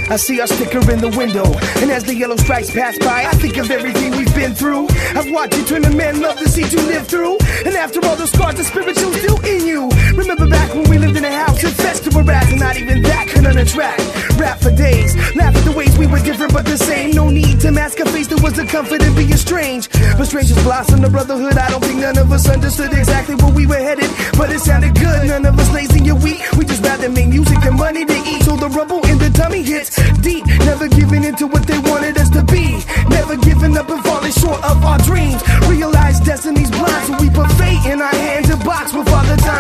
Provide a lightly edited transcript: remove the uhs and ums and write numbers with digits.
I see our sticker in the window, and as the yellow stripes pass by, I think of everything we've been through. I've watched you turn a man love to see you live through, and after all those scars, the spiritual's still in you. Remember back when we lived in a house infested with rats, and not even that could unattract. Rap for days, laugh at the ways we were different but the same. No need to mask a face, there was a comfort in being strange. But strangers blossom the brotherhood. I don't think none of us understood exactly where we were headed, but it sounded good. None of us lazy or weak, we just rather make music and money to eat. So the rumble in the tummy hits,